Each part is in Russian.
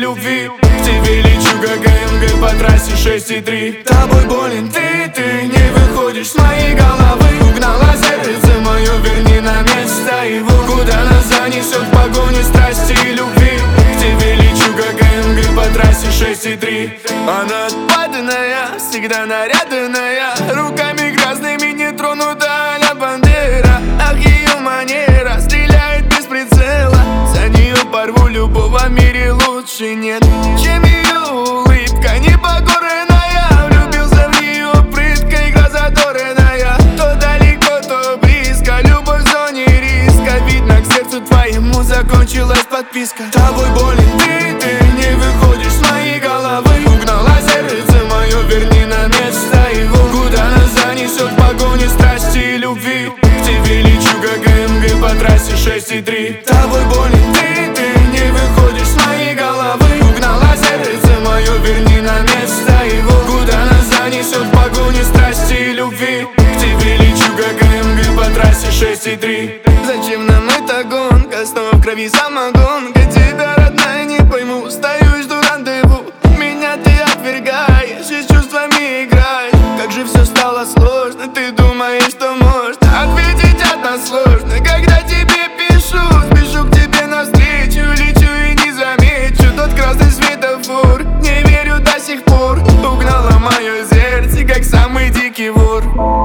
любви. К тебе лечу, как АМГ по трассе 6,3. Тобой болен ты не выходишь с моей головы. Угнала сердце мое, верни на место его. Куда нас занесет в погоне страсти и любви. К тебе лечу, как АМГ по трассе 6,3. Она отпадная, всегда нарядная, руками грязными не тронута а-ля Бандера. Ах, ее манера стреляет без прицела. За нее порву любого в мире лучше нет, чем ее улыбка непокорная. Влюбился в нее прытко, игра задорная. То далеко, то близко, любовь в зоне риска. Видно, к сердцу твоему закончилась подписка. Тобой болен ты не выходишь с моей головы. Угнала сердце мое, верни на место его. Куда нас занесет в погоне страсти и любви. К тебе лечу, как АМГ по трассе 6,3. Тобой болен ты не выходишь с моей головы. Угнала сердце мое, верни на место его. Куда нас занесет в погоне страсти и любви. К тебе лечу, как АМГ по трассе 6,3. Зачем нам эта гонка? Снова в крови самогонка. Тебя, родная, не пойму. Стою и жду рандеву. Меня ты отвергаешь и с чувствами играешь. Как же все стало сложно. Ты думаешь, что можно ответить односложно. Когда тебе пишу, спешу к тебе навстречу. Лечу и не замечу тот красный светофор. Не верю до сих пор. Угнала мое сердце, как самый дикий вор.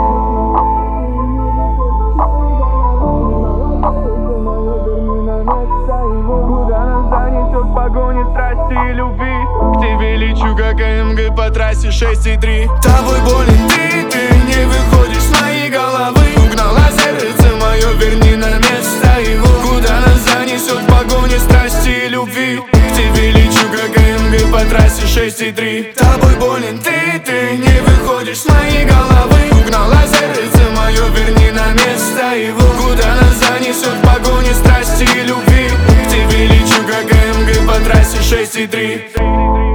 В погоне страсти и любви. К тебе лечу, как АМГ по трассе 6,3. Тобой болен ты не выходишь с моей головы. Угнала сердце мое, верни на место его. Куда нас занесет в погоне страсти и любви. К тебе лечу, как АМГ по трассе 6,3. Тобой болен ты не выходишь с моей головы. Угнала сердце мое, верни на место его. Куда нас занесет в погоне страсти и любви. К тебе лечу, как АМГ по трассе 6,3.